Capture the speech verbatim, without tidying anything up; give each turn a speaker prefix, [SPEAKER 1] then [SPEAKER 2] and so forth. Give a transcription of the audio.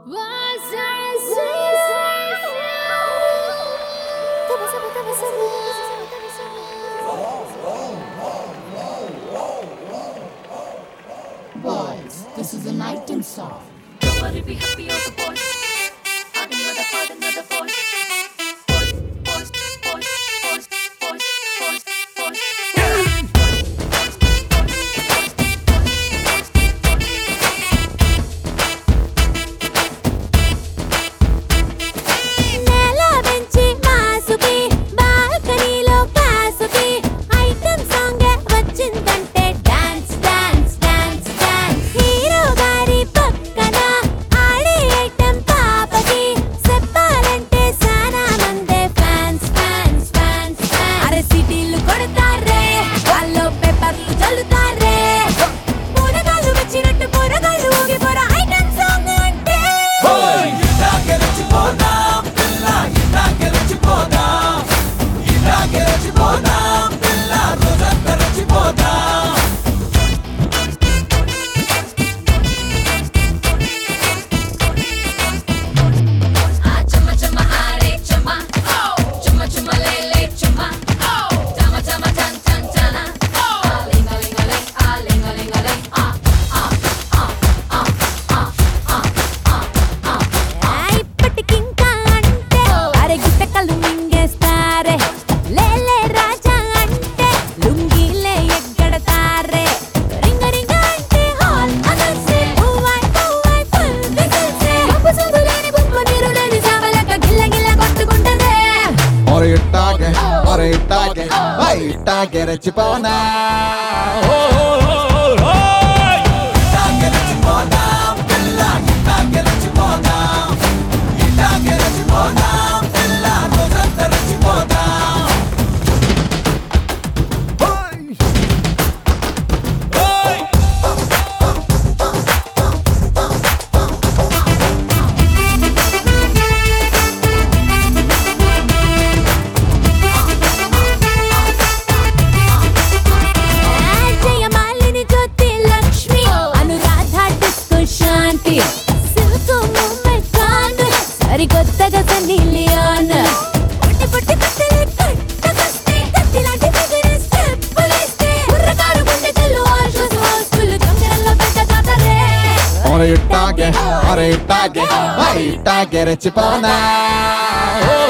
[SPEAKER 1] Boys, this is an item song.
[SPEAKER 2] Don't worry, be happy, all the boys. I can another part, another boys. Boys, boys, boys, boys, boys, boys, boys.
[SPEAKER 3] Get it, Chipona.
[SPEAKER 2] కొత్తగా Sunny Leone పుట్టి పుట్టి పట్టలే కట్టకొస్తే కత్తిలాంటి figure స్టెప్పులేస్తే ఉర్రకారు గుండె కళ్ళు ఆర్షస్ Housefull కంగరల్లో పెద్ద కాతరే
[SPEAKER 3] Ora you target, ora you target, ora you target, Chipona.